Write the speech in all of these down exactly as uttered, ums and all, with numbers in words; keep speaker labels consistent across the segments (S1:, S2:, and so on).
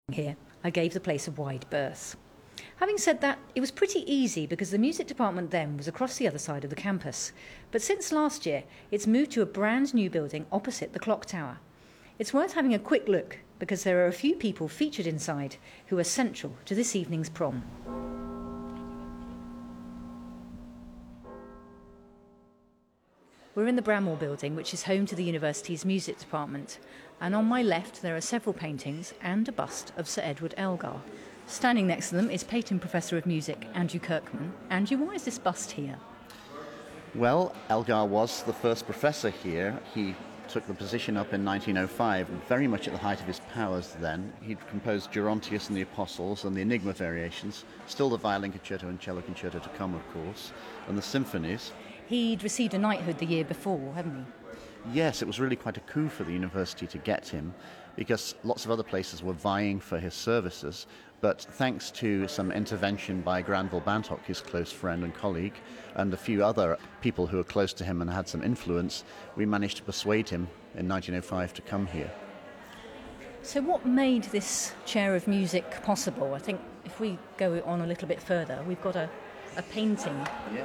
S1: here, I gave the place a wide berth. Having said that, it was pretty easy because the music department then was across the other side of the campus. But since last year, it's moved to a brand new building opposite the clock tower. It's worth having a quick look because there are a few people featured inside who are central to this evening's prom. We're in the Bramhall building, which is home to the university's music department, and on my left there are several paintings and a bust of Sir Edward Elgar. Standing next to them is Peyton Professor of Music Andrew Kirkman. Andrew, why is this bust here?
S2: Well, Elgar was the first professor here. He took the position up in nineteen oh five, very much at the height of his powers then. He'd composed Gerontius and the Apostles and the Enigma variations, still the violin concerto and cello concerto to come, of course, and the symphonies.
S1: He'd received a knighthood the year before, hadn't he?
S2: Yes, it was really quite a coup for the university to get him, because lots of other places were vying for his services, but thanks to some intervention by Granville Bantock, his close friend and colleague, and a few other people who were close to him and had some influence, we managed to persuade him in nineteen oh five to come here.
S1: So what made this chair of music possible? I think if we go on a little bit further, we've got a, a painting.
S2: Yeah.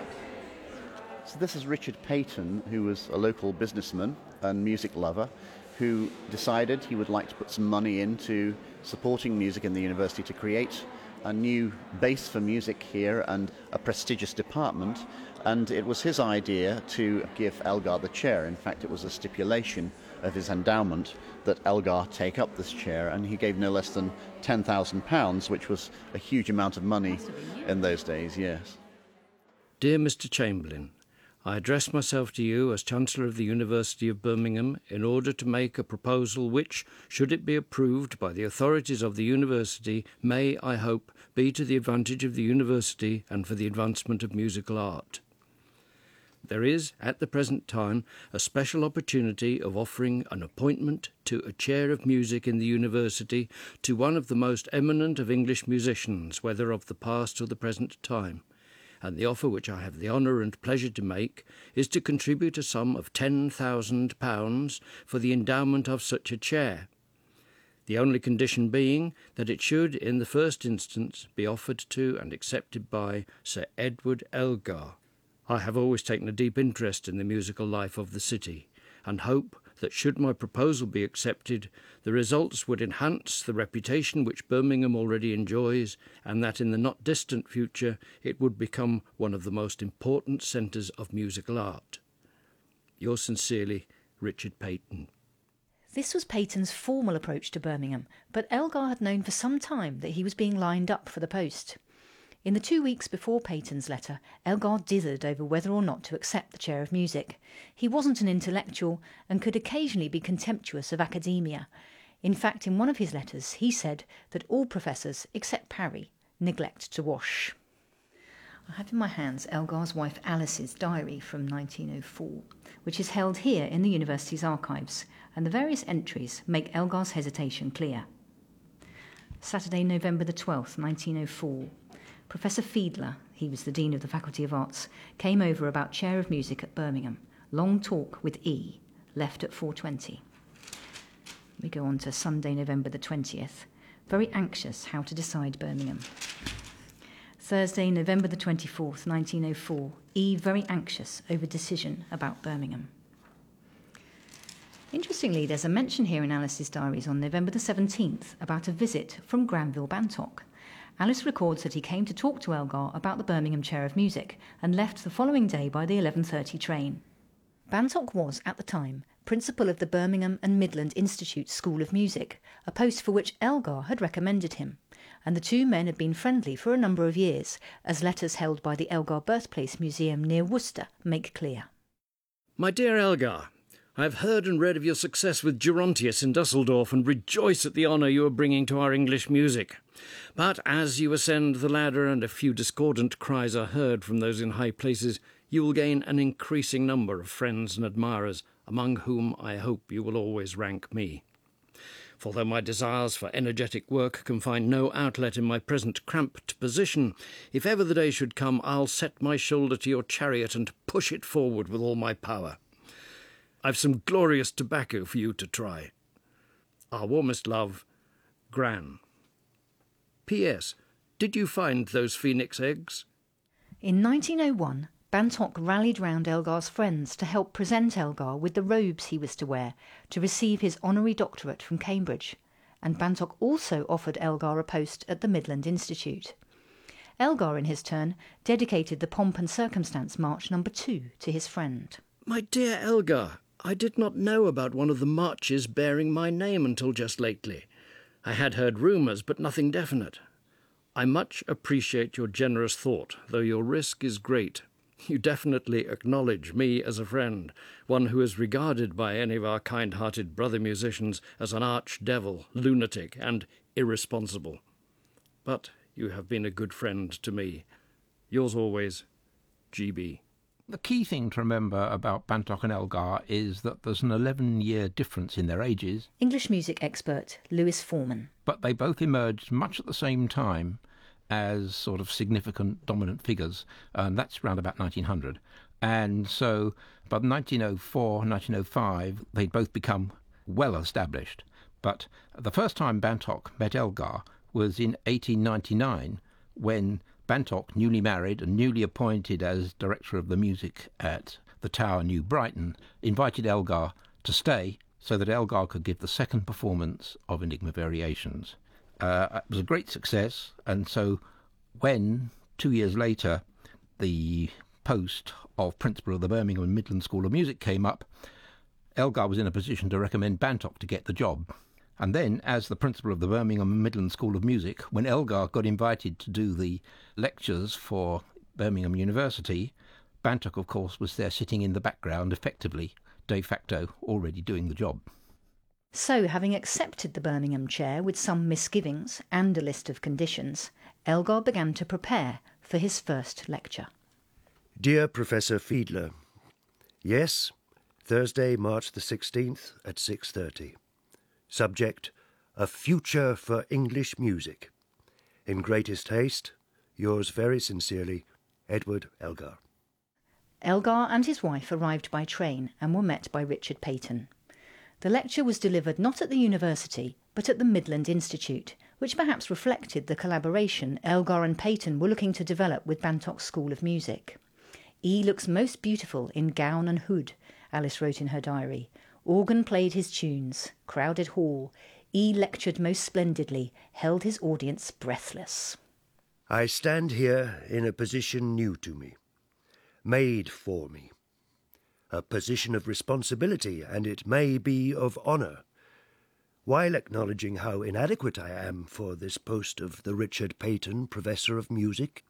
S2: So this is Richard Peyton, who was a local businessman and music lover, who decided he would like to put some money into supporting music in the university to create a new base for music here and a prestigious department. And it was his idea to give Elgar the chair. In fact, it was a stipulation of his endowment that Elgar take up this chair, and he gave no less than ten thousand pounds, which was a huge amount of money in those days, yes.
S3: Dear Mister Chamberlain, I address myself to you as Chancellor of the University of Birmingham in order to make a proposal which, should it be approved by the authorities of the university, may, I hope, be to the advantage of the university and for the advancement of musical art. There is, at the present time, a special opportunity of offering an appointment to a chair of music in the university to one of the most eminent of English musicians, whether of the past or the present time. And the offer which I have the honour and pleasure to make is to contribute a sum of ten thousand pounds for the endowment of such a chair, the only condition being that it should, in the first instance, be offered to and accepted by Sir Edward Elgar. I have always taken a deep interest in the musical life of the city, and hope that should my proposal be accepted, the results would enhance the reputation which Birmingham already enjoys, and that in the not distant future it would become one of the most important centres of musical art. Yours sincerely, Richard Peyton.
S1: This was Peyton's formal approach to Birmingham, but Elgar had known for some time that he was being lined up for the post. In the two weeks before Peyton's letter, Elgar dithered over whether or not to accept the chair of music. He wasn't an intellectual and could occasionally be contemptuous of academia. In fact, in one of his letters, he said that all professors, except Parry, neglect to wash. I have in my hands Elgar's wife Alice's diary from nineteen oh four, which is held here in the university's archives, and the various entries make Elgar's hesitation clear. Saturday, November the twelfth, nineteen oh four. Professor Fiedler, he was the Dean of the Faculty of Arts, came over about chair of music at Birmingham. Long talk with E, left at four twenty. We go on to Sunday, November the twentieth. Very anxious how to decide Birmingham. Thursday, November the twenty-fourth, nineteen oh four. E very anxious over decision about Birmingham. Interestingly, there's a mention here in Alice's diaries on November the seventeenth about a visit from Granville Bantock. Alice records that he came to talk to Elgar about the Birmingham Chair of Music and left the following day by the eleven thirty train. Bantock was, at the time, principal of the Birmingham and Midland Institute School of Music, a post for which Elgar had recommended him, and the two men had been friendly for a number of years, as letters held by the Elgar Birthplace Museum near Worcester make clear.
S3: My dear Elgar, I have heard and read of your success with Gerontius in Dusseldorf and rejoice at the honour you are bringing to our English music. But as you ascend the ladder and a few discordant cries are heard from those in high places, you will gain an increasing number of friends and admirers, among whom I hope you will always rank me. For though my desires for energetic work can find no outlet in my present cramped position, if ever the day should come, I'll set my shoulder to your chariot and push it forward with all my power. I've some glorious tobacco for you to try. Our warmest love, Gran. P S. Did you find those phoenix eggs?
S1: In nineteen oh one, Bantock rallied round Elgar's friends to help present Elgar with the robes he was to wear to receive his honorary doctorate from Cambridge, and Bantock also offered Elgar a post at the Midland Institute. Elgar, in his turn, dedicated the Pomp and Circumstance March number two to his friend.
S3: My dear Elgar, I did not know about one of the marches bearing my name until just lately. I had heard rumours, but nothing definite. I much appreciate your generous thought, though your risk is great. You definitely acknowledge me as a friend, one who is regarded by any of our kind-hearted brother musicians as an arch-devil, lunatic, and irresponsible. But you have been a good friend to me. Yours always, G B.
S4: The key thing to remember about Bantock and Elgar is that there's an eleven-year difference in their ages.
S1: English music expert Lewis Foreman.
S4: But they both emerged much at the same time as sort of significant dominant figures, and that's around about nineteen hundred. And so by nineteen oh four, nineteen oh five, they'd both become well established. But the first time Bantock met Elgar was in eighteen ninety-nine, when Bantock, newly married and newly appointed as director of the music at the Tower, New Brighton, invited Elgar to stay so that Elgar could give the second performance of Enigma Variations. Uh, it was a great success, and so when, two years later, the post of principal of the Birmingham and Midland School of Music came up, Elgar was in a position to recommend Bantock to get the job. And then, as the principal of the Birmingham and Midland School of Music, when Elgar got invited to do the lectures for Birmingham University, Bantock, of course, was there sitting in the background, effectively, de facto, already doing the job.
S1: So, having accepted the Birmingham chair with some misgivings and a list of conditions, Elgar began to prepare for his first lecture.
S5: Dear Professor Fiedler, yes, Thursday, March the sixteenth at six thirty. Subject, A Future for English Music. In greatest haste, yours very sincerely, Edward Elgar.
S1: Elgar and his wife arrived by train and were met by Richard Peyton. The lecture was delivered not at the university, but at the Midland Institute, which perhaps reflected the collaboration Elgar and Peyton were looking to develop with Bantock's School of Music. "E looks most beautiful in gown and hood," Alice wrote in her diary. "Organ played his tunes, crowded hall. E lectured most splendidly, held his audience breathless."
S5: I stand here in a position new to me, made for me. A position of responsibility, and it may be of honour. While acknowledging how inadequate I am for this post of the Richard Peyton Professor of Music,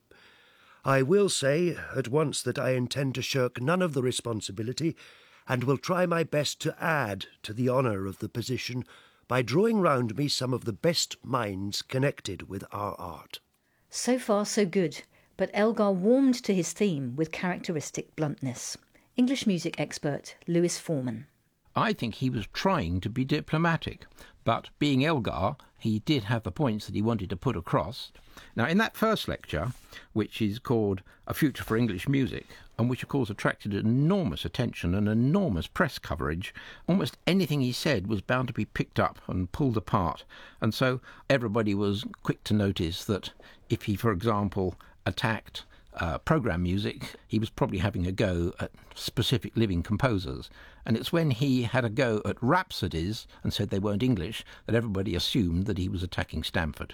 S5: I will say at once that I intend to shirk none of the responsibility, and will try my best to add to the honour of the position by drawing round me some of the best minds connected with our art.
S1: So far so good, but Elgar warmed to his theme with characteristic bluntness. English music expert Lewis Foreman.
S4: I think he was trying to be diplomatic, but being Elgar, he did have the points that he wanted to put across. Now, in that first lecture, which is called A Future for English Music, and which, of course, attracted enormous attention and enormous press coverage, almost anything he said was bound to be picked up and pulled apart. And so everybody was quick to notice that if he, for example, attacked Uh, program music, he was probably having a go at specific living composers. And it's when he had a go at rhapsodies and said they weren't English that everybody assumed that he was attacking Stamford.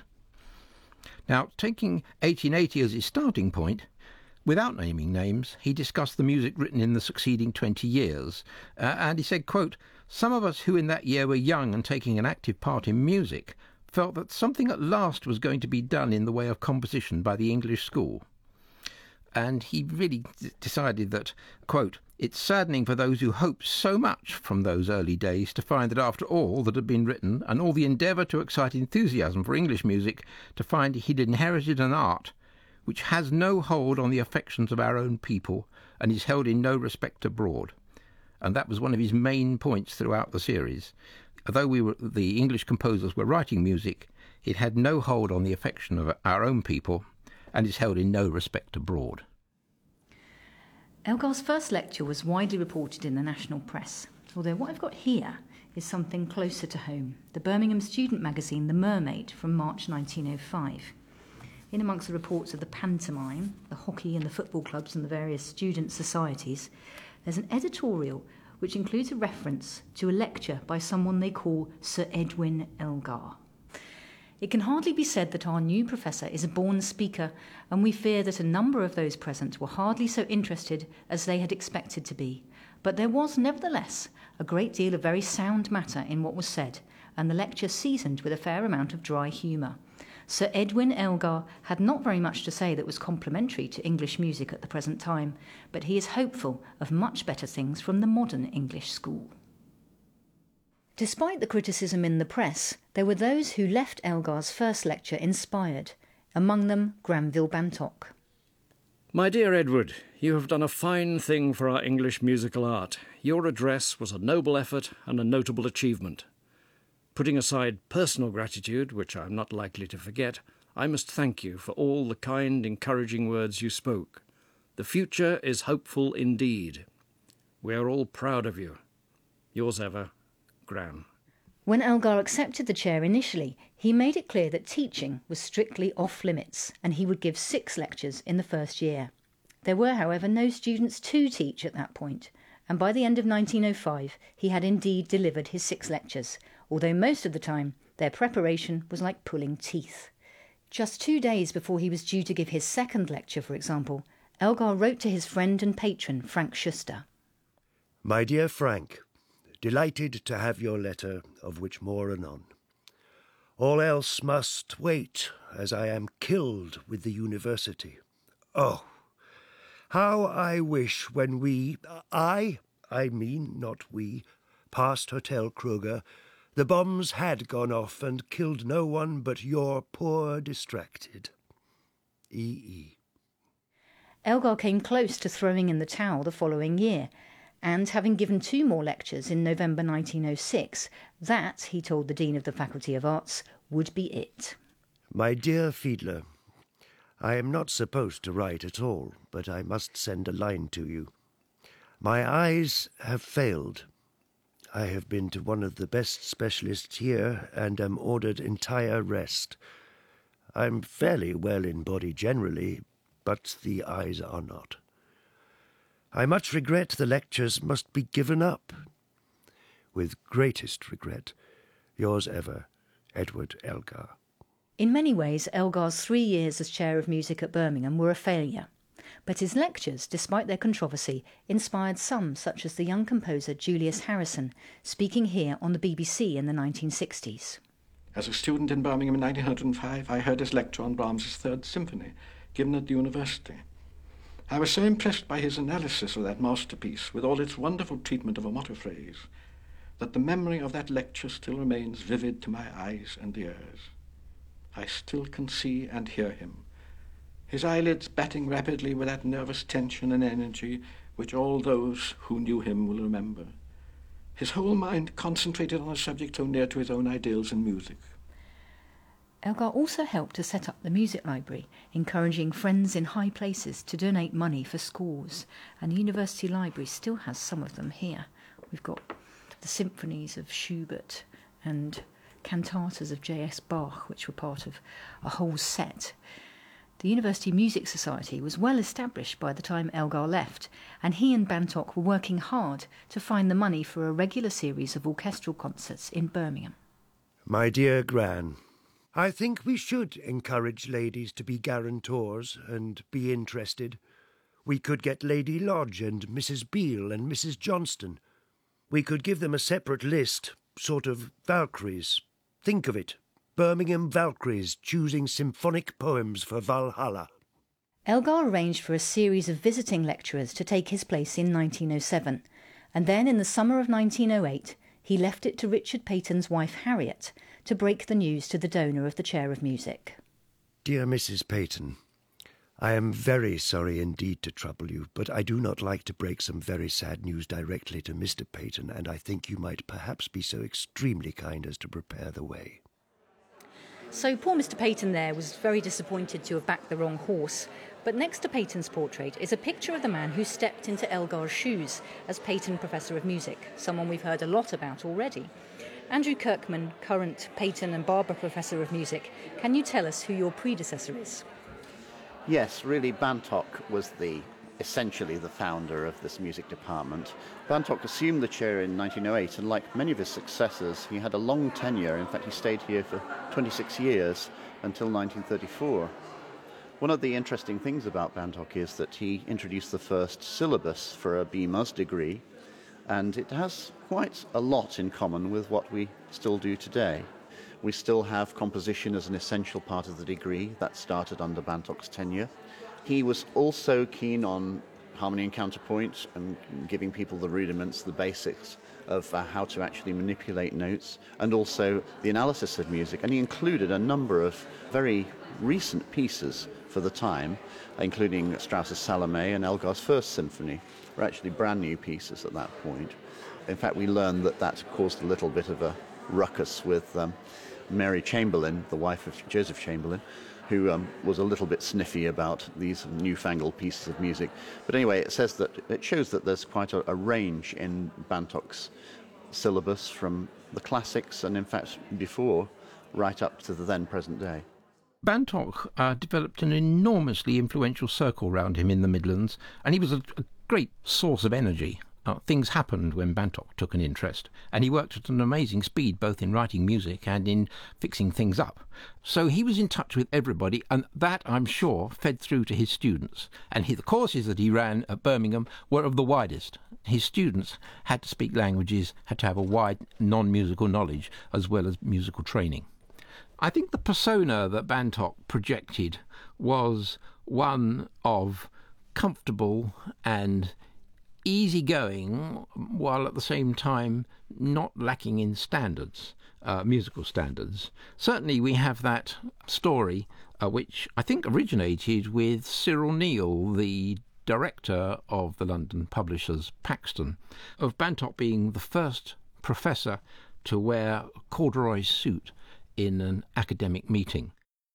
S4: Now, taking eighteen eighty as his starting point, without naming names, he discussed the music written in the succeeding twenty years. Uh, and he said, quote, "Some of us who in that year were young and taking an active part in music felt that something at last was going to be done in the way of composition by the English school." And he really d- decided that, quote, "It's saddening for those who hoped so much from those early days to find that after all that had been written and all the endeavour to excite enthusiasm for English music, to find he'd inherited an art which has no hold on the affections of our own people and is held in no respect abroad." And that was one of his main points throughout the series. Although we were, the English composers were writing music, it had no hold on the affection of our own people and is held in no respect abroad.
S1: Elgar's first lecture was widely reported in the national press, although what I've got here is something closer to home, the Birmingham student magazine The Mermaid from March nineteen oh five. In amongst the reports of the pantomime, the hockey and the football clubs and the various student societies, there's an editorial which includes a reference to a lecture by someone they call Sir Edwin Elgar. It can hardly be said that our new professor is a born speaker, and we fear that a number of those present were hardly so interested as they had expected to be. But there was, nevertheless, a great deal of very sound matter in what was said, and the lecture seasoned with a fair amount of dry humour. Sir Edwin Elgar had not very much to say that was complimentary to English music at the present time, but he is hopeful of much better things from the modern English school. Despite the criticism in the press, there were those who left Elgar's first lecture inspired, among them Granville Bantock.
S3: My dear Edward, you have done a fine thing for our English musical art. Your address was a noble effort and a notable achievement. Putting aside personal gratitude, which I am not likely to forget, I must thank you for all the kind, encouraging words you spoke. The future is hopeful indeed. We are all proud of you. Yours ever, Gran.
S1: When Elgar accepted the chair initially, he made it clear that teaching was strictly off limits, and he would give six lectures in the first year. There were, however, no students to teach at that point, and by the end of nineteen oh five he had indeed delivered his six lectures, although most of the time their preparation was like pulling teeth. Just two days before he was due to give his second lecture, for example, Elgar wrote to his friend and patron, Frank Schuster.
S5: My dear Frank, delighted to have your letter, of which more anon. All else must wait, as I am killed with the university. Oh, how I wish when we, I, I mean not we, passed Hotel Kruger, the bombs had gone off and killed no one but your poor distracted E E.
S1: Elgar came close to throwing in the towel the following year, and having given two more lectures in November nineteen oh six, that, he told the Dean of the Faculty of Arts, would be it.
S5: My dear Fiedler, I am not supposed to write at all, but I must send a line to you. My eyes have failed. I have been to one of the best specialists here and am ordered entire rest. I'm fairly well in body generally, but the eyes are not. I much regret the lectures must be given up. With greatest regret, yours ever, Edward Elgar.
S1: In many ways, Elgar's three years as Chair of Music at Birmingham were a failure. But his lectures, despite their controversy, inspired some, such as the young composer Julius Harrison, speaking here on the B B C in the nineteen sixties.
S6: As a student in Birmingham in nineteen oh five, I heard his lecture on Brahms's Third Symphony, given at the university. I was so impressed by his analysis of that masterpiece, with all its wonderful treatment of a motto phrase, that the memory of that lecture still remains vivid to my eyes and ears. I still can see and hear him, his eyelids batting rapidly with that nervous tension and energy which all those who knew him will remember. His whole mind concentrated on a subject so near to his own ideals in music.
S1: Elgar also helped to set up the music library, encouraging friends in high places to donate money for scores, and the university library still has some of them here. We've got the symphonies of Schubert and cantatas of J S Bach, which were part of a whole set. The University Music Society was well established by the time Elgar left, and he and Bantock were working hard to find the money for a regular series of orchestral concerts in Birmingham.
S5: My dear Gran, I think we should encourage ladies to be guarantors and be interested. We could get Lady Lodge and Missus Beale and Missus Johnston. We could give them a separate list, sort of Valkyries. Think of it. Birmingham Valkyries choosing symphonic poems for Valhalla.
S1: Elgar arranged for a series of visiting lecturers to take his place in nineteen oh seven, and then in the summer of nineteen oh eight he left it to Richard Peyton's wife Harriet to break the news to the donor of the Chair of Music.
S5: Dear Missus Peyton, I am very sorry indeed to trouble you, but I do not like to break some very sad news directly to Mister Peyton, and I think you might perhaps be so extremely kind as to prepare the way.
S1: So poor Mister Peyton there was very disappointed to have backed the wrong horse, But next to Peyton's portrait is a picture of the man who stepped into Elgar's shoes as Peyton Professor of Music, someone we've heard a lot about already. Andrew Kirkman, current Peyton and Barber Professor of Music, can you tell us who your predecessor is?
S2: Yes, really, Bantock was the essentially the founder of this music department. Bantock assumed the chair in nineteen oh eight, and like many of his successors, he had a long tenure. In fact, he stayed here for twenty-six years until nineteen thirty-four. One of the interesting things about Bantock is that he introduced the first syllabus for a B Mus degree, and it has quite a lot in common with what we still do today. We still have composition as an essential part of the degree. That started under Bantock's tenure. He was also keen on harmony and counterpoint and giving people the rudiments, the basics of uh, how to actually manipulate notes, and also the analysis of music. And he included a number of very recent pieces for the time, including Strauss's Salome and Elgar's First Symphony. Were actually brand new pieces at that point. In fact, we learned that that caused a little bit of a ruckus with um, Mary Chamberlain, the wife of Joseph Chamberlain, who um, was a little bit sniffy about these newfangled pieces of music. But anyway, it says that it shows that there's quite a, a range in Bantock's syllabus from the classics and, in fact, before, right up to the then present day.
S4: Bantock uh, developed an enormously influential circle around him in the Midlands, and he was a, a great source of energy. Uh, things happened when Bantock took an interest, and he worked at an amazing speed both in writing music and in fixing things up. So he was in touch with everybody, and that, I'm sure, fed through to his students. And he, the courses that he ran at Birmingham were of the widest. His students had to speak languages, had to have a wide non-musical knowledge, as well as musical training. I think the persona that Bantock projected was one of comfortable and easygoing, while at the same time not lacking in standards, uh, musical standards. Certainly we have that story, uh, which I think originated with Cyril Neal, the director of the London publishers Paxton, of Bantock being the first professor to wear a corduroy suit in an academic meeting.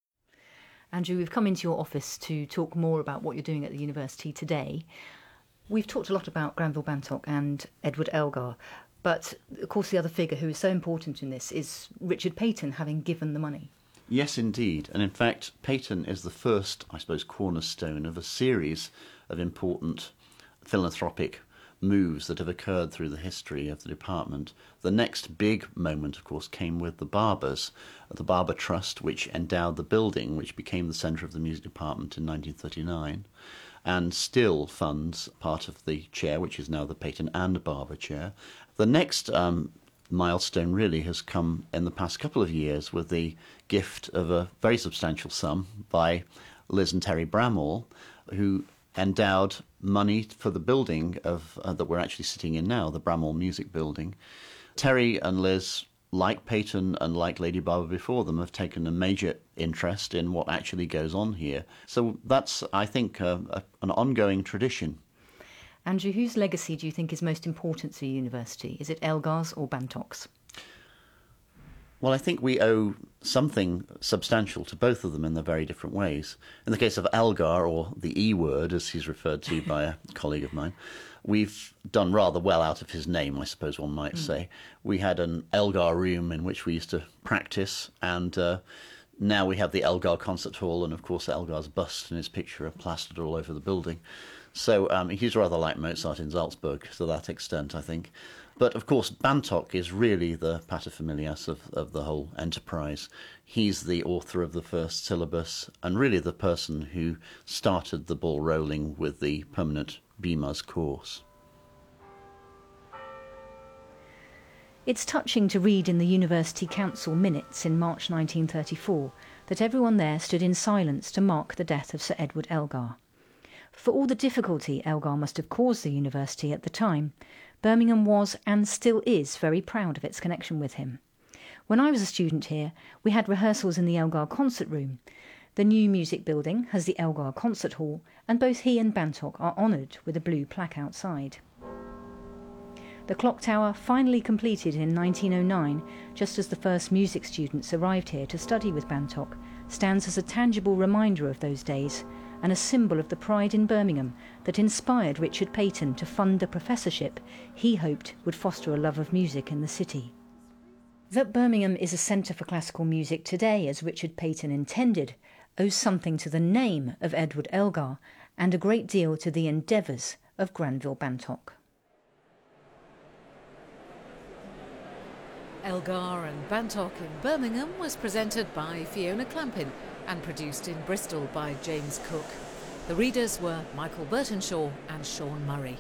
S1: Andrew, we've come into your office to talk more about what you're doing at the university today. We've talked a lot about Granville Bantock and Edward Elgar, but of course the other figure who is so important in this is Richard Peyton, having given the money.
S2: Yes, indeed. And in fact, Peyton is the first, I suppose, cornerstone of a series of important philanthropic moves that have occurred through the history of the department. The next big moment, of course, came with the Barbers, the Barber Trust, which endowed the building, which became the centre of the music department in nineteen thirty-nine. And still funds part of the chair, which is now the Peyton and Barber chair. The next um, milestone really has come in the past couple of years with the gift of a very substantial sum by Liz and Terry Bramall, who endowed money for the building of uh, that we're actually sitting in now, the Bramall Music Building. Terry and Liz, like Peyton and like Lady Barber before them, have taken a major interest in what actually goes on here. So that's, I think, a, a, an ongoing tradition.
S1: Andrew, whose legacy do you think is most important to the university? Is it Elgar's or Bantock's?
S2: Well, I think we owe something substantial to both of them in their very different ways. In the case of Elgar, or the E word, as he's referred to by a colleague of mine, we've done rather well out of his name, I suppose one might mm. say. We had an Elgar room in which we used to practice, and uh, now we have the Elgar Concert Hall, and of course Elgar's bust and his picture are plastered all over the building. So um, he's rather like Mozart in Salzburg to that extent, I think. But of course Bantock is really the paterfamilias of, of the whole enterprise. He's the author of the first syllabus, and really the person who started the ball rolling with the permanent B Mus course.
S1: It's touching to read in the University Council minutes in March nineteen thirty-four that everyone there stood in silence to mark the death of Sir Edward Elgar. For all the difficulty Elgar must have caused the university at the time, Birmingham was and still is very proud of its connection with him. When I was a student here, we had rehearsals in the Elgar Concert Room. The new music building has the Elgar Concert Hall, and both he and Bantock are honoured with a blue plaque outside. The clock tower finally completed in nineteen oh nine, just as the first music students arrived here to study with Bantock, stands as a tangible reminder of those days, and a symbol of the pride in Birmingham that inspired Richard Peyton to fund a professorship he hoped would foster a love of music in the city. That Birmingham is a centre for classical music today, as Richard Peyton intended, owes something to the name of Edward Elgar and a great deal to the endeavours of Granville Bantock.
S7: Elgar and Bantock in Birmingham was presented by Fiona Clampin and produced in Bristol by James Cook. The readers were Michael Burtonshaw and Sean Murray.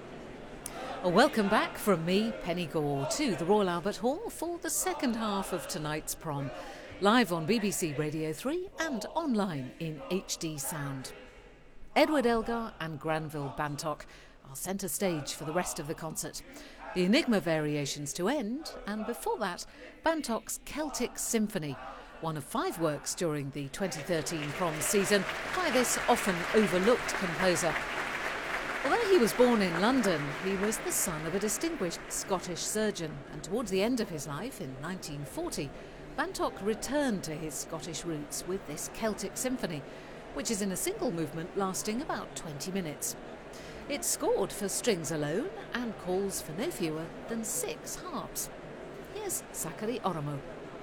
S7: A welcome back from me, Penny Gore, to the Royal Albert Hall for the second half of tonight's prom, live on B B C Radio three and online in H D sound. Edward Elgar and Granville Bantock are centre stage for the rest of the concert. The Enigma variations to end, and before that, Bantock's Celtic Symphony, one of five works during the twenty thirteen prom season by this often overlooked composer. Although he was born in London, he was the son of a distinguished Scottish surgeon, and towards the end of his life, in nineteen forty, Bantock returned to his Scottish roots with this Celtic Symphony, which is in a single movement lasting about twenty minutes. It's scored for strings alone and calls for no fewer than six harps. Here's Zachary Oromo.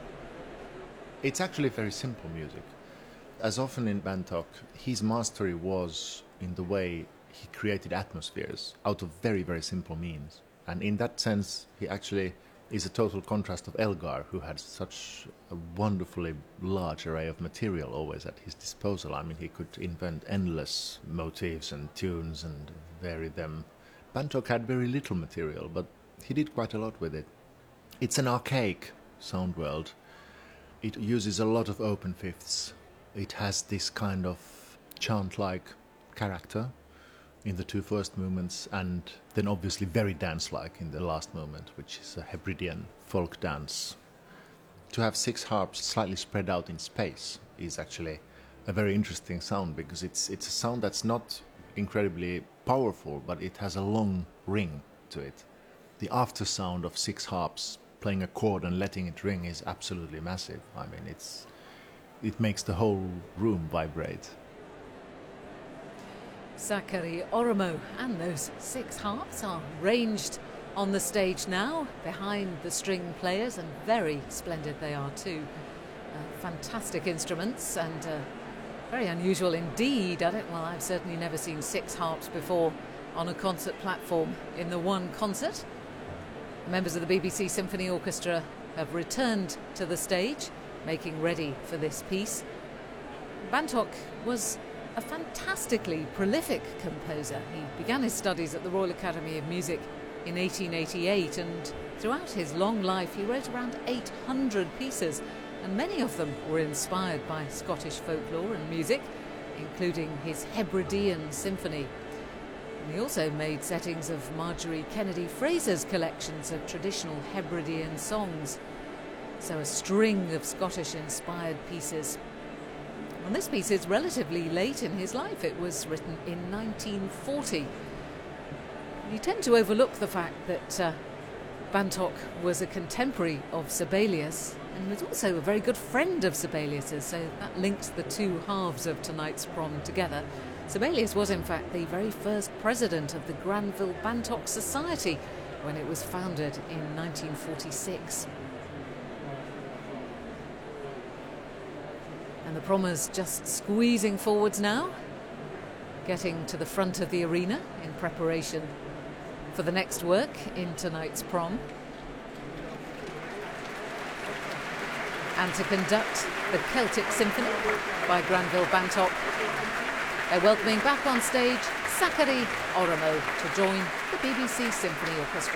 S8: It's actually very simple music. As often in Bantock, his mastery was in the way he created atmospheres out of very, very simple means. And in that sense, he actually is a total contrast of Elgar, who had such a wonderfully large array of material always at his disposal. I mean, he could invent endless motifs and tunes and vary them. Bantock had very little material, but he did quite a lot with it. It's an archaic sound world. It uses a lot of open fifths. It has this kind of chant-like character in the two first movements, and then obviously very dance-like in the last movement, which is a Hebridean folk dance. To have six harps slightly spread out in space is actually a very interesting sound, because it's it's a sound that's not incredibly powerful, but it has a long ring to it. The after sound of six harps playing a chord and letting it ring is absolutely massive. I mean, it's it makes the whole room vibrate.
S7: Zachary Oromo, and those six harps are ranged on the stage now behind the string players, and very splendid they are too. Uh, fantastic instruments, and uh, very unusual indeed. I don't, well, I've certainly never seen six harps before on a concert platform in the one concert. Members of the B B C Symphony Orchestra have returned to the stage, making ready for this piece. Bantock was a fantastically prolific composer. He began his studies at the Royal Academy of Music in eighteen eighty-eight, and throughout his long life he wrote around eight hundred pieces, and many of them were inspired by Scottish folklore and music, including his Hebridean Symphony. And he also made settings of Marjorie Kennedy Fraser's collections of traditional Hebridean songs. So a string of Scottish-inspired pieces. And this piece is relatively late in his life. It was written in nineteen forty. You tend to overlook the fact that uh, Bantock was a contemporary of Sibelius, and was also a very good friend of Sibelius's, so that links the two halves of tonight's prom together. Sibelius was in fact the very first president of the Granville Bantock Society when it was founded in nineteen forty-six. And the prommers just squeezing forwards now, getting to the front of the arena in preparation for the next work in tonight's prom. And to conduct the Celtic Symphony by Granville Bantock, they're welcoming back on stage Zachary Oromo to join the B B C Symphony Orchestra.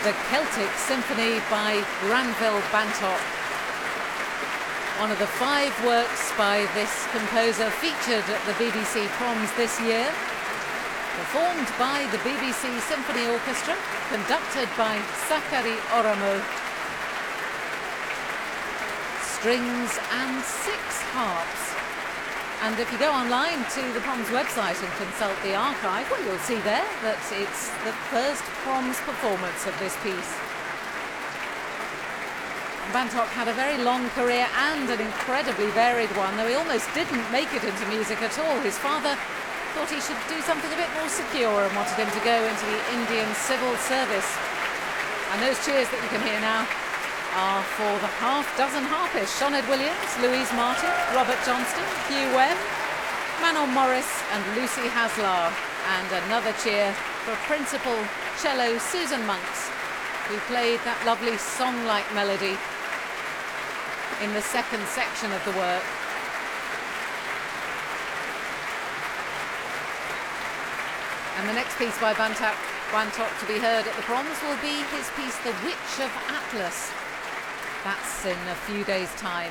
S7: the Celtic Symphony by Granville Bantock. One of the five works by this composer featured at the B B C Proms this year. Performed by the B B C Symphony Orchestra, conducted by Sakari Oramo. Strings and six harps. And if you go online to the Proms website and consult the archive, well, you'll see there that it's the first Proms performance of this piece. Bantock had a very long career and an incredibly varied one, though he almost didn't make it into music at all. His father thought he should do something a bit more secure and wanted him to go into the Indian civil service. And those cheers that you can hear now are for the half dozen harpists: Sioned Williams, Louise Martin, Robert Johnston, Hugh Webb, Manon Morris and Lucy Haslar. And another cheer for Principal Cello Susan Monks, who played that lovely song-like melody in the second section of the work. And the next piece by Bantock, Bantock to be heard at the Proms will be his piece, The Witch of Atlas. That's in a few days' time.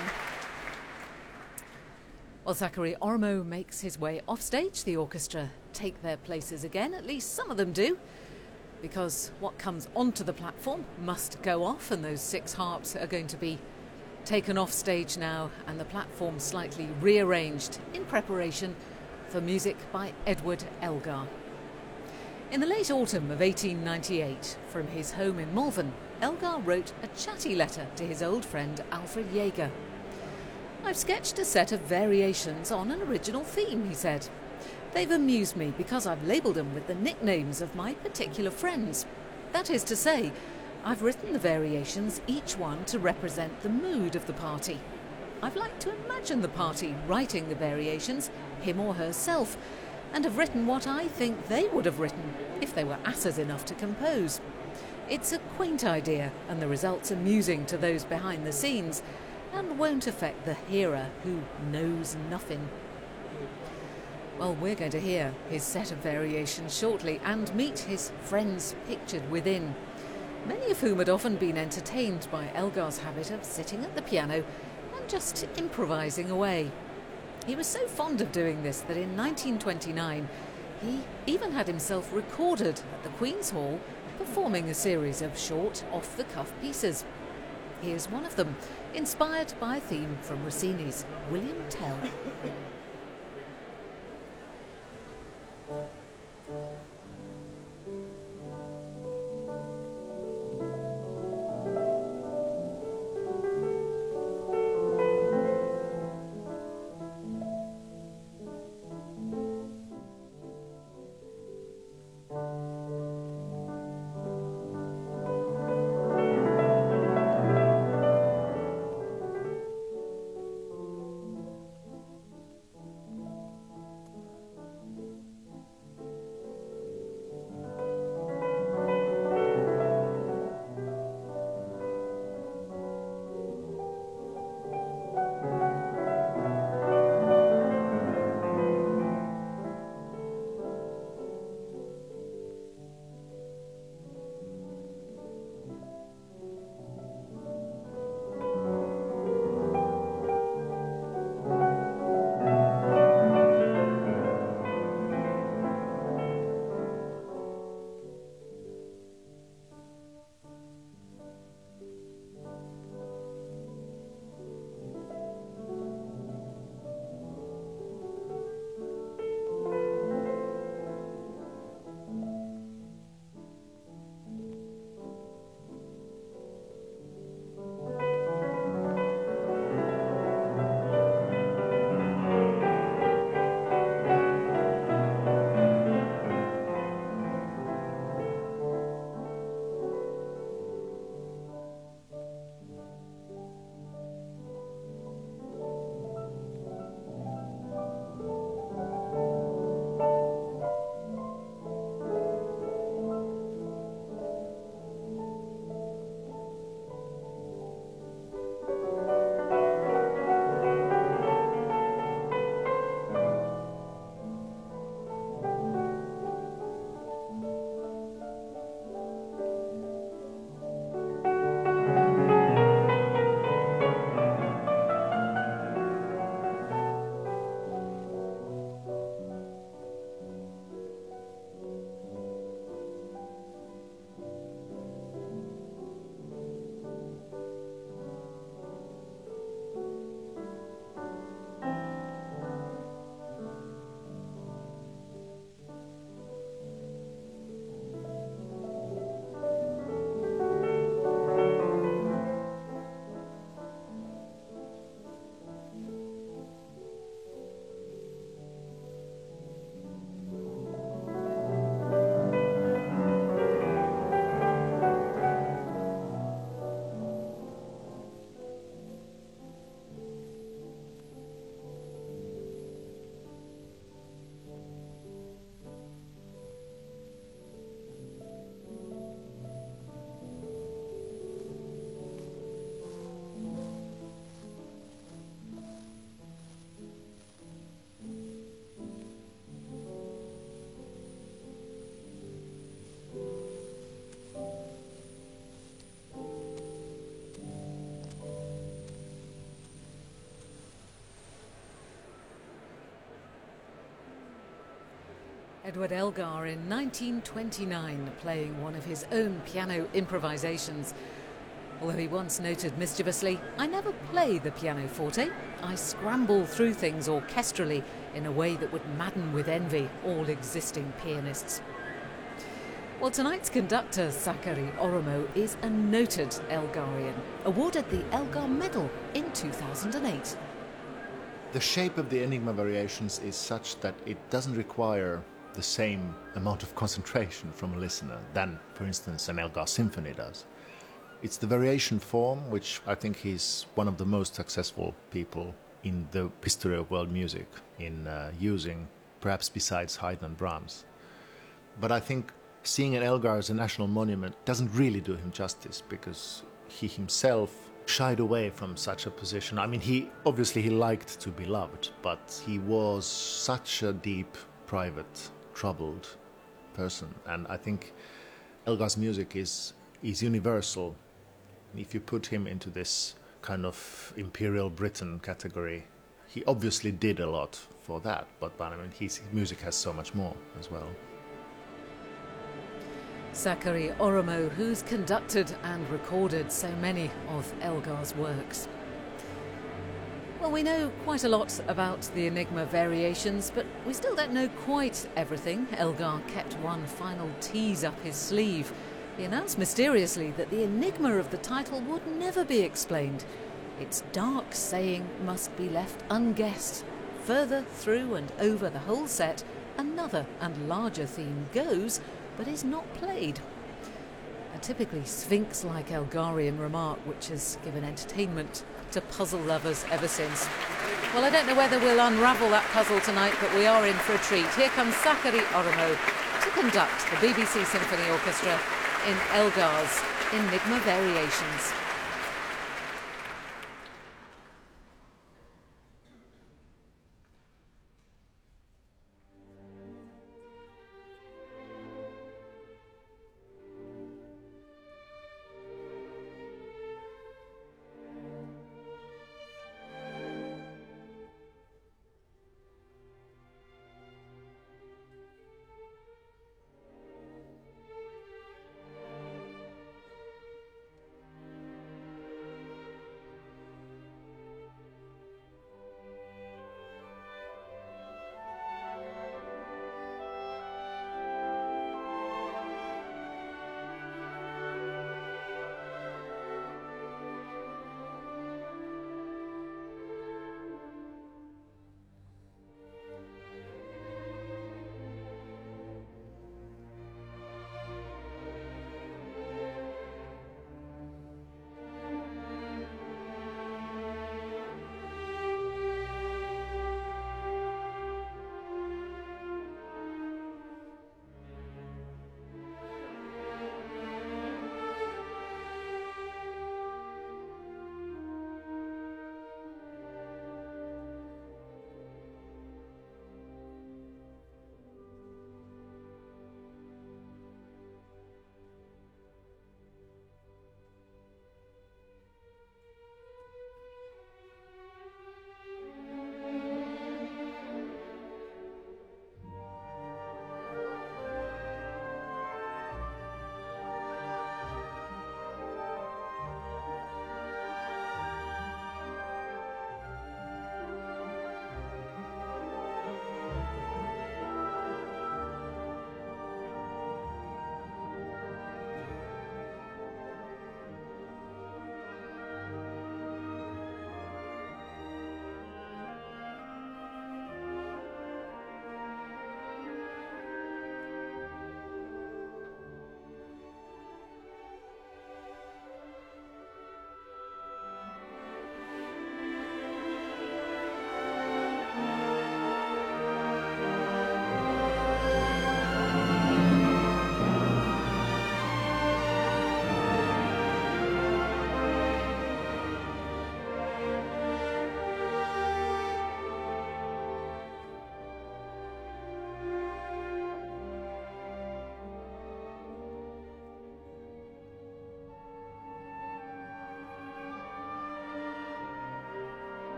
S7: Well, Sakari Oramo makes his way off stage. The orchestra take their places again, at least some of them do, because what comes onto the platform must go off, and those six harps are going to be taken off stage now, and the platform slightly rearranged in preparation for music by Edward Elgar. In the late autumn of eighteen ninety-eight, from his home in Malvern, Elgar wrote a chatty letter to his old friend Alfred Jaeger. "I've sketched a set of variations on an original theme," he said. "They've amused me because I've labelled them with the nicknames of my particular friends. That is to say, I've written the variations, each one to represent the mood of the party. I've liked to imagine the party writing the variations, him or herself, and have written what I think they would have written if they were asses enough to compose. It's a quaint idea, and the result's amusing to those behind the scenes, and won't affect the hearer who knows nothing." Well, we're going to hear his set of variations shortly and meet his friends pictured within, many of whom had often been entertained by Elgar's habit of sitting at the piano and just improvising away. He was so fond of doing this that in nineteen twenty-nine he even had himself recorded at the Queen's Hall performing a series of short, off-the-cuff pieces. Here's one of them, inspired by a theme from Rossini's William Tell. Edward Elgar in nineteen twenty-nine, playing one of his own piano improvisations. Although he once noted mischievously, "I never play the pianoforte. I scramble through things orchestrally in a way that would madden with envy all existing pianists." Well, tonight's conductor, Sakari Oromo, is a noted Elgarian, awarded the Elgar Medal in two thousand eight.
S8: The shape of the Enigma variations is such that it doesn't require the same amount of concentration from a listener than, for instance, an Elgar symphony does. It's the variation form which I think he's one of the most successful people in the history of world music in uh, using, perhaps besides Haydn and Brahms. But I think seeing an Elgar as a national monument doesn't really do him justice, because he himself shied away from such a position. I mean, he obviously he liked to be loved, but he was such a deep, private, troubled person. And I think Elgar's music is is universal. If you put him into this kind of Imperial Britain category, he obviously did a lot for that, but, but I mean, his music has so much more as well.
S7: Sakari Oromo, who's conducted and recorded so many of Elgar's works. Well, we know quite a lot about the Enigma variations, but we still don't know quite everything. Elgar kept one final tease up his sleeve. He announced mysteriously that the enigma of the title would never be explained. Its dark saying must be left unguessed. Further through and over the whole set, another and larger theme goes, but is not played. A typically Sphinx-like Elgarian remark which has given entertainment to puzzle lovers ever since. Well, I don't know whether we'll unravel that puzzle tonight, but we are in for a treat. Here comes Sakari Oromo to conduct the B B C Symphony Orchestra in Elgar's Enigma Variations.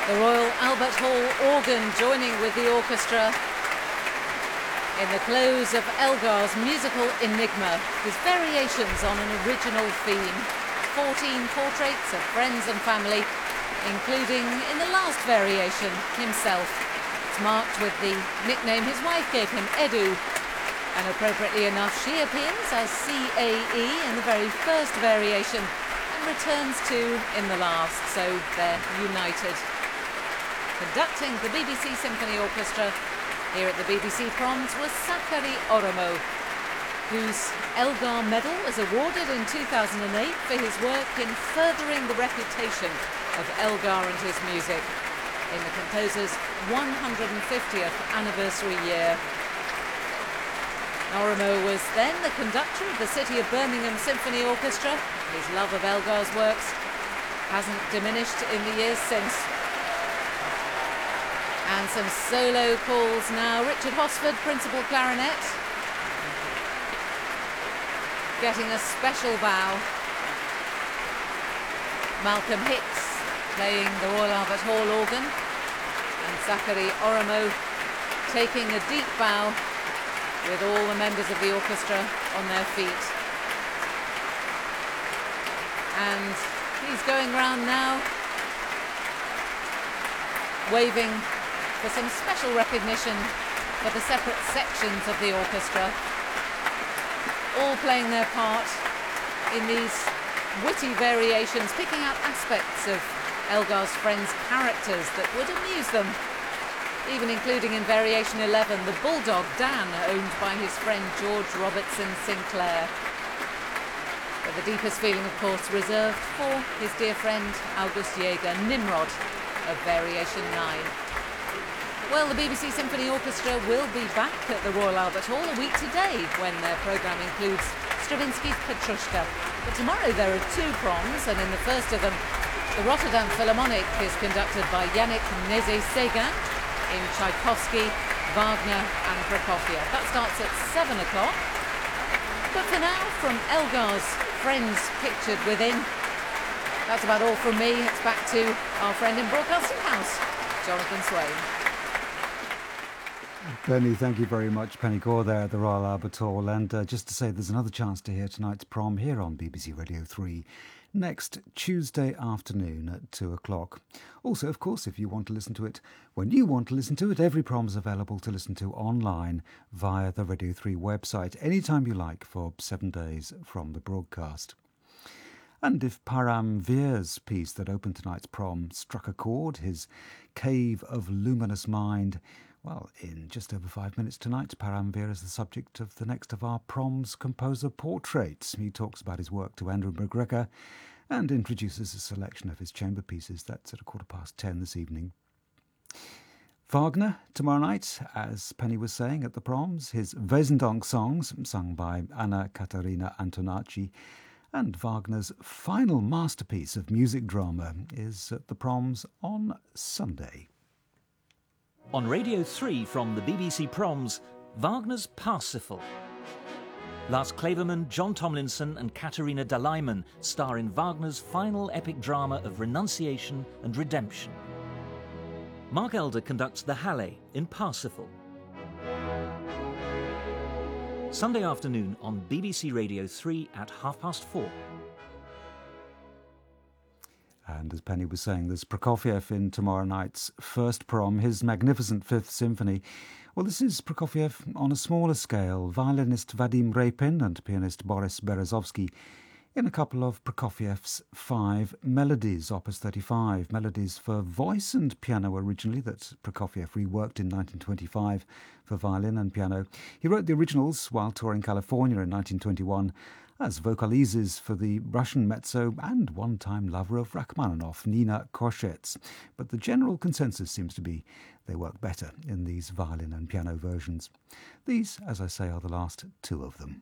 S7: The Royal Albert Hall organ joining with the orchestra in the close of Elgar's musical Enigma, his variations on an original theme. fourteen portraits of friends and family, including, in the last variation, himself. It's marked with the nickname his wife gave him, Edu, and appropriately enough, she appears as C A E in the very first variation and returns to in the last, so they're united. Conducting the B B C Symphony Orchestra here at the B B C Proms was Sakari Oromo, whose Elgar Medal was awarded in two thousand eight for his work in furthering the reputation of Elgar and his music in the composer's one hundred fiftieth anniversary year. Oromo was then the conductor of the City of Birmingham Symphony Orchestra. His love of Elgar's works hasn't diminished in the years since. And some solo calls now. Richard Hosford, principal clarinet, getting a special bow. Malcolm Hicks playing the Royal Albert Hall organ, and Sakari Oromo taking a deep bow with all the members of the orchestra on their feet. And he's going round now, waving for some special recognition for the separate sections of the orchestra, all playing their part in these witty variations, picking out aspects of Elgar's friends' characters that would amuse them, even including in variation eleven the bulldog Dan, owned by his friend George Robertson Sinclair. But the deepest feeling, of course, reserved for his dear friend August Jaeger, Nimrod, of variation nine. Well, the B B C Symphony Orchestra will be back at the Royal Albert Hall a week today, when their programme includes Stravinsky's Petrushka. But tomorrow there are two proms, and in the first of them, the Rotterdam Philharmonic is conducted by Yannick Nézet-Séguin in Tchaikovsky, Wagner and Prokofiev. That starts at seven o'clock. But for now, from Elgar's friends pictured within, that's about all from me. It's back to our friend in Broadcasting House, Jonathan Swain.
S9: Penny, thank you very much. Penny Gore there at the Royal Albert Hall. And uh, just to say, there's another chance to hear tonight's prom here on B B C Radio three next Tuesday afternoon at two o'clock. Also, of course, if you want to listen to it when you want to listen to it, every prom's available to listen to online via the Radio three website anytime you like for seven days from the broadcast. And if Param Veer's piece that opened tonight's prom struck a chord, his Cave of Luminous Mind, well, in just over five minutes tonight, Param Veer is the subject of the next of our prom's composer portraits. He talks about his work to Andrew McGregor and introduces a selection of his chamber pieces. That's at a quarter past ten this evening. Wagner tomorrow night, as Penny was saying at the proms, his Wesendonck songs, sung by Anna Katarina Antonacci. And Wagner's final masterpiece of music drama is at the proms on Sunday.
S10: On Radio three from the B B C Proms, Wagner's Parsifal. Lars Klaverman, John Tomlinson and Katarina Dalaiman star in Wagner's final epic drama of renunciation and redemption. Mark Elder conducts the Halle in Parsifal. Sunday afternoon on B B C Radio three at half past four.
S9: And as Penny was saying, there's Prokofiev in tomorrow night's first prom, his magnificent Fifth Symphony. Well, this is Prokofiev on a smaller scale. Violinist Vadim Repin and pianist Boris Berezovsky in a couple of Prokofiev's five melodies, Opus thirty-five, melodies for voice and piano originally that Prokofiev reworked in nineteen twenty-five for violin and piano. He wrote the originals while touring California in nineteen twenty-one as vocalises for the Russian mezzo and one-time lover of Rachmaninoff, Nina Korshets. But the general consensus seems to be they work better in these violin and piano versions. These, as I say, are the last two of them.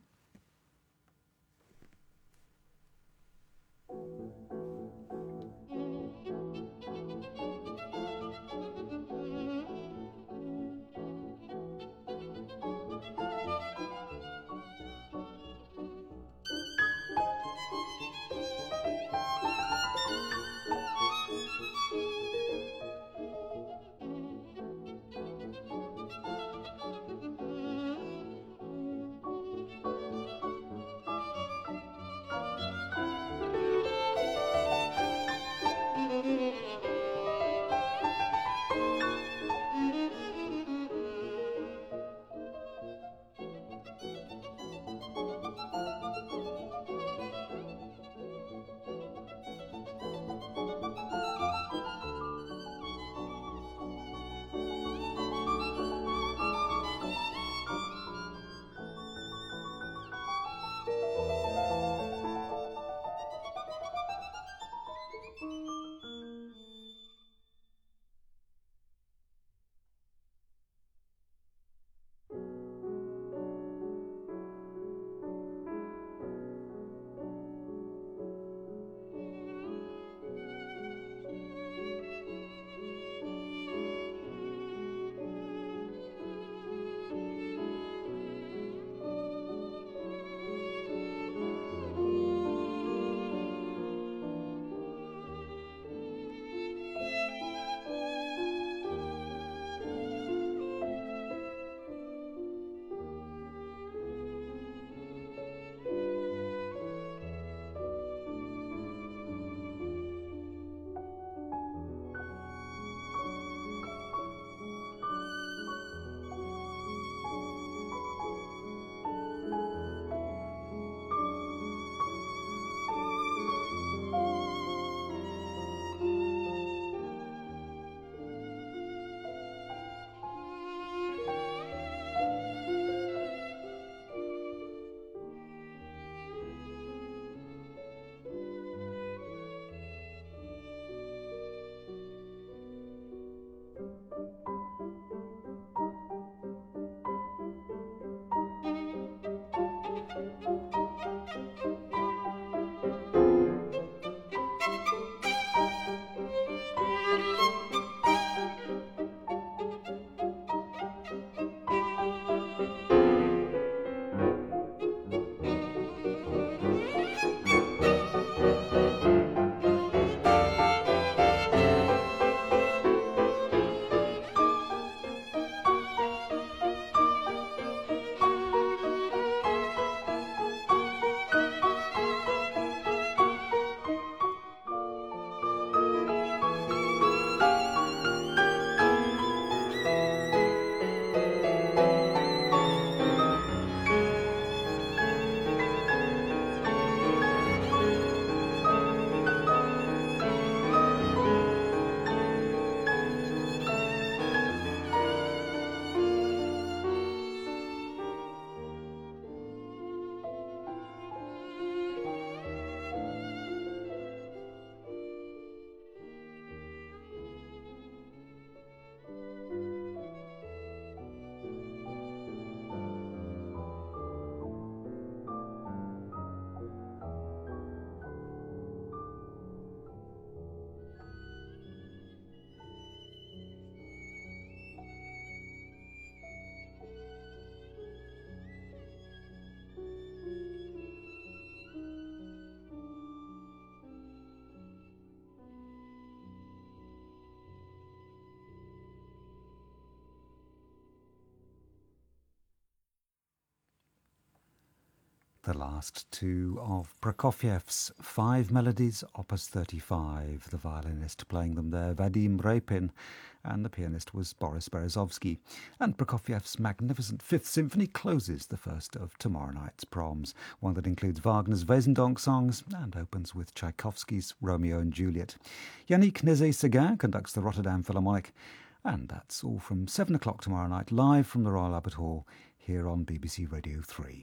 S9: the last two of Prokofiev's Five Melodies, Opus thirty-five. The violinist playing them there, Vadim Repin, and the pianist was Boris Berezovsky. And Prokofiev's magnificent Fifth Symphony closes the first of tomorrow night's proms, one that includes Wagner's Wesendonck songs and opens with Tchaikovsky's Romeo and Juliet. Yannick Nézet-Séguin conducts the Rotterdam Philharmonic. And that's all from seven o'clock tomorrow night, live from the Royal Albert Hall, here on B B C Radio three.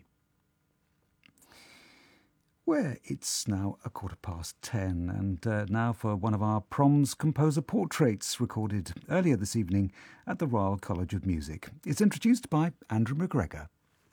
S9: Where it's now a quarter past ten, and uh, now for one of our Proms composer portraits recorded earlier this evening at the Royal College of Music. It's introduced by Andrew McGregor.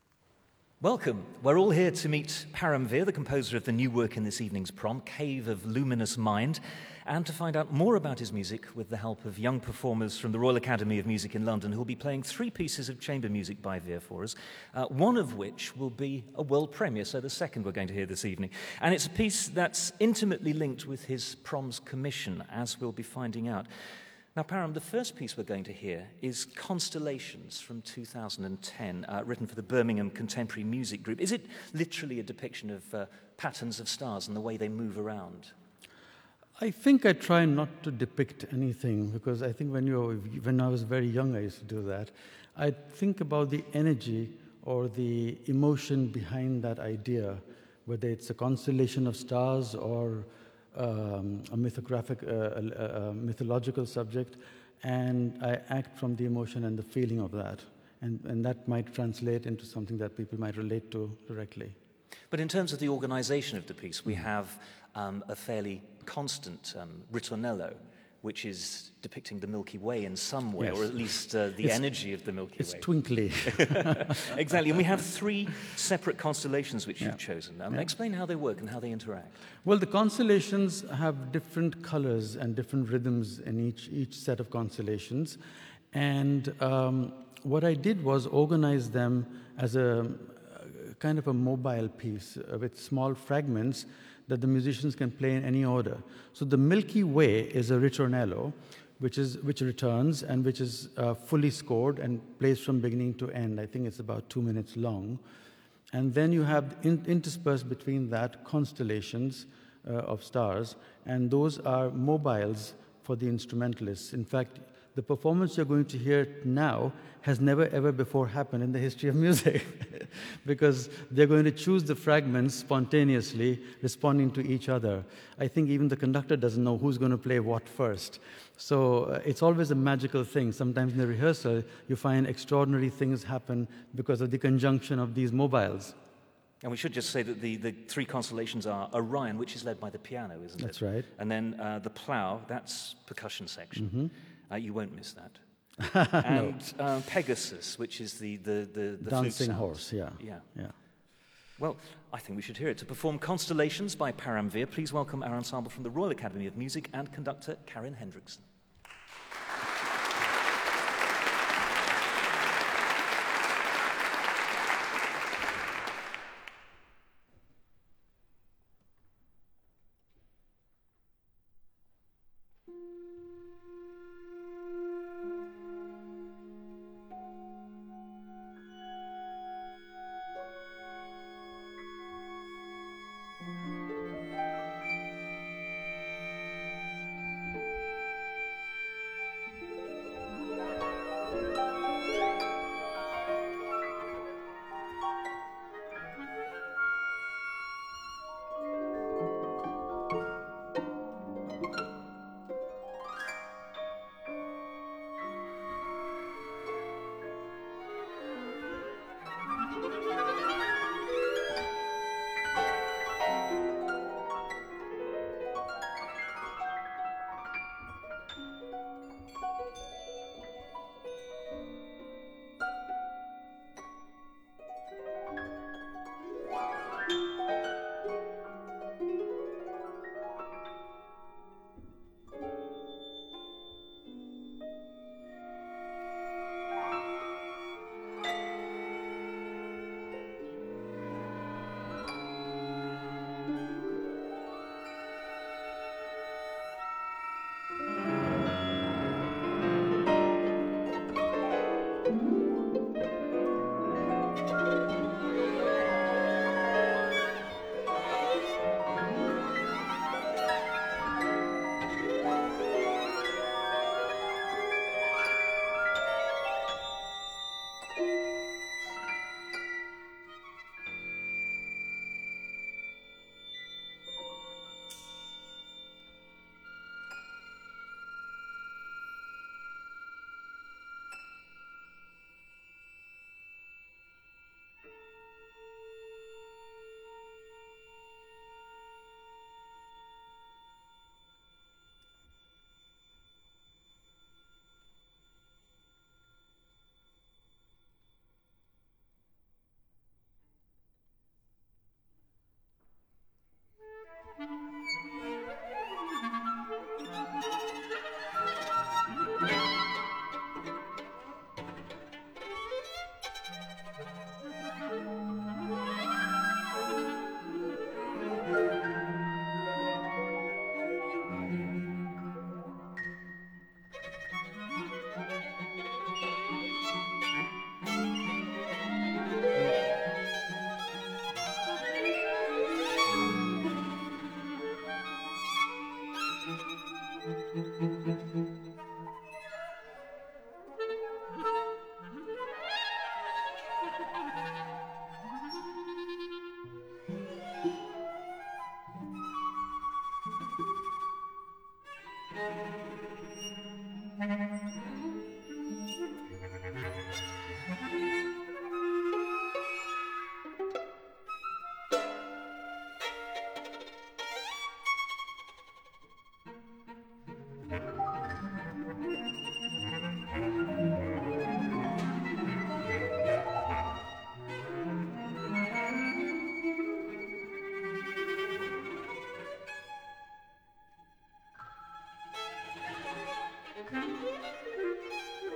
S10: Welcome. We're all here to meet Paramveer, the composer of the new work in this evening's prom, Cave of Luminous Mind, and to find out more about his music with the help of young performers from the Royal Academy of Music in London, who'll be playing three pieces of chamber music by Veer for us, uh, one of which will be a world premiere, so the second we're going to hear this evening. And it's a piece that's intimately linked with his Proms commission, as we'll be finding out. Now, Param, the first piece we're going to hear is Constellations from two thousand ten, uh, written for the Birmingham Contemporary Music Group. Is it literally a depiction of uh, patterns of stars and the way they move around?
S11: I think I try not to depict anything, because I think when, you're, when I was very young, I used to do that. I think about the energy or the emotion behind that idea, whether it's a constellation of stars or Um, a mythographic, uh, a, a mythological subject, and I act from the emotion and the feeling of that. And, and that might translate into something that people might relate to directly.
S10: But in terms of the organization of the piece, we have um, a fairly constant um, ritornello, which is depicting the Milky Way in some way,
S11: yes.
S10: or at least uh, the
S11: it's,
S10: energy of the Milky
S11: it's
S10: Way.
S11: It's twinkly.
S10: Exactly, and we have three separate constellations which
S11: yeah.
S10: you've chosen. Um,
S11: yeah.
S10: Explain how they work and how they interact.
S11: Well, the constellations have different colors and different rhythms in each, each set of constellations. And um, what I did was organize them as a, a kind of a mobile piece uh, with small fragments that the musicians can play in any order. So the Milky Way is a ritornello, which is which returns and which is uh, fully scored and plays from beginning to end. I think it's about two minutes long. And then you have in, interspersed between that constellations uh, of stars, and those are mobiles for the instrumentalists. In fact, the performance you're going to hear now has never ever before happened in the history of music, because they're going to choose the fragments spontaneously, responding to each other. I think even the conductor doesn't know who's going to play what first. So uh, it's always a magical thing. Sometimes in the rehearsal, you find extraordinary things happen because of the conjunction of these mobiles.
S10: And we should just say that the, the three constellations are Orion, which is led by the piano, isn't it?
S11: That's right.
S10: And then uh, the plough, that's percussion section.
S11: Mm-hmm.
S10: Uh, you won't miss that. And
S11: no.
S10: uh, Pegasus, which is the, the, the, the
S11: dancing
S10: flute
S11: horse, yeah.
S10: yeah.
S11: yeah.
S10: Well, I think we should hear it. To perform Constellations by Paramveer, please welcome our ensemble from the Royal Academy of Music and conductor Karin Hendrickson.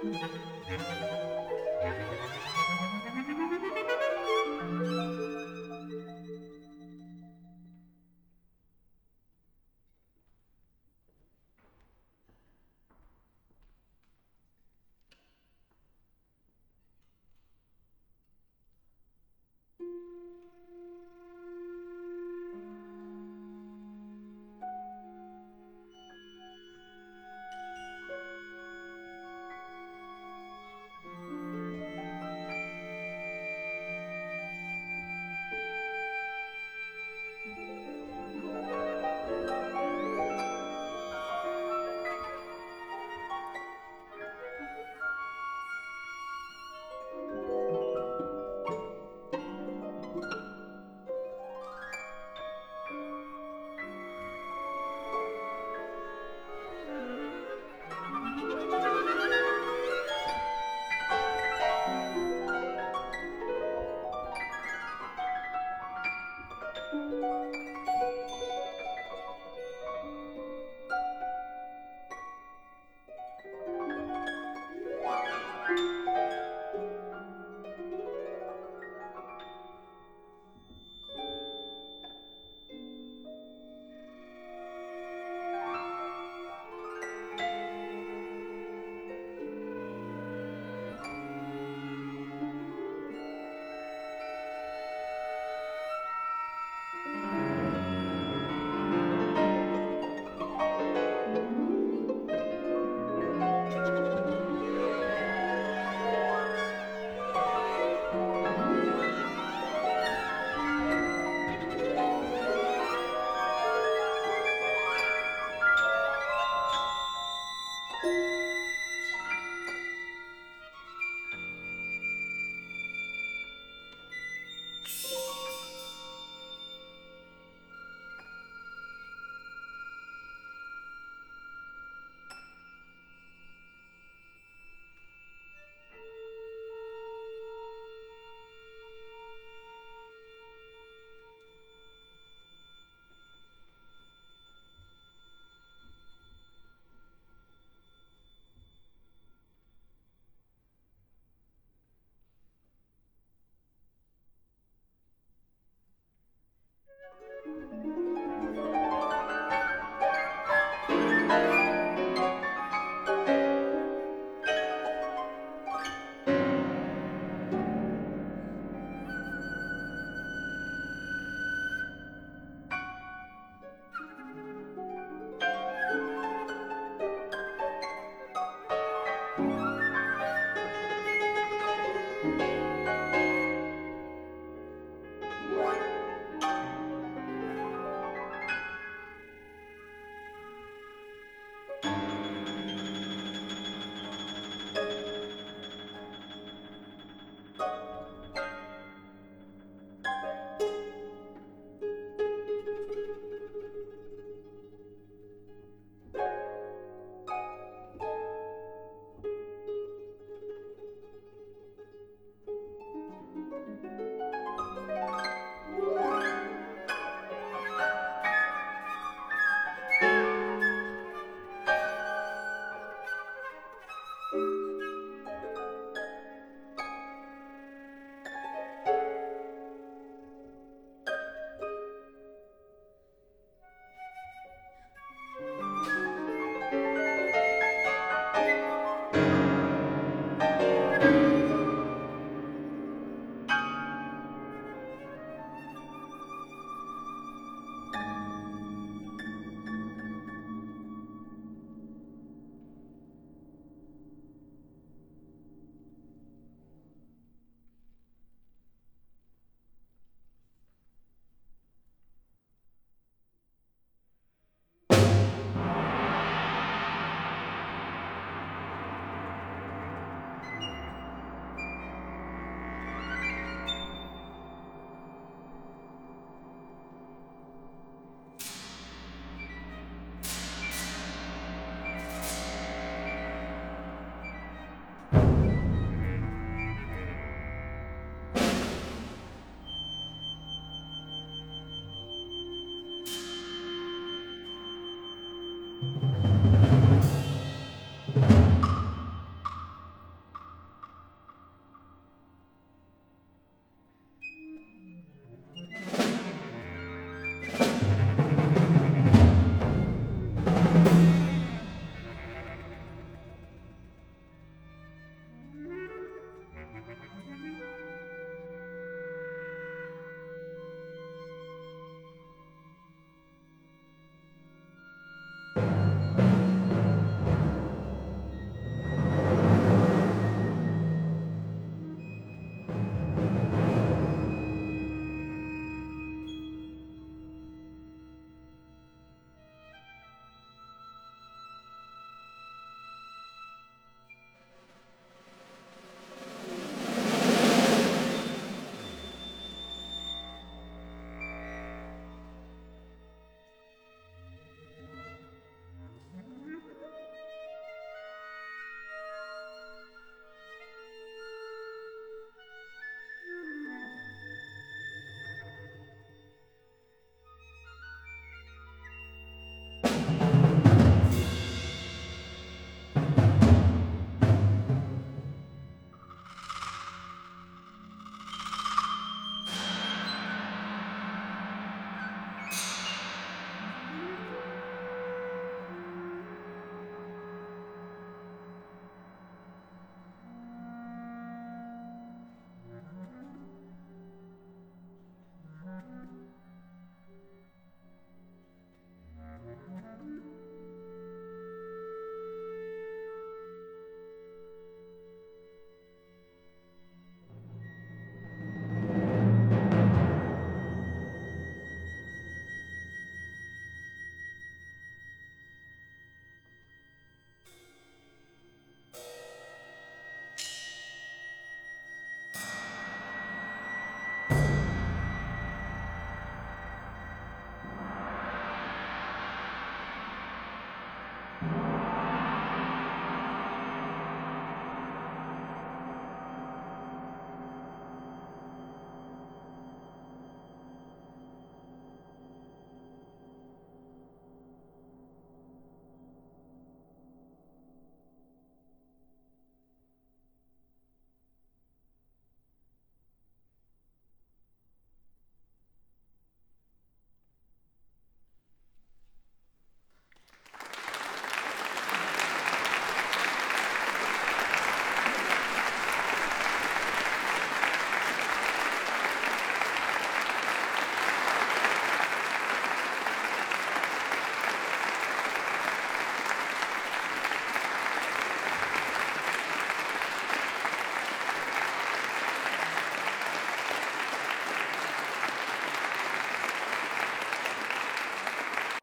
S12: Thank you.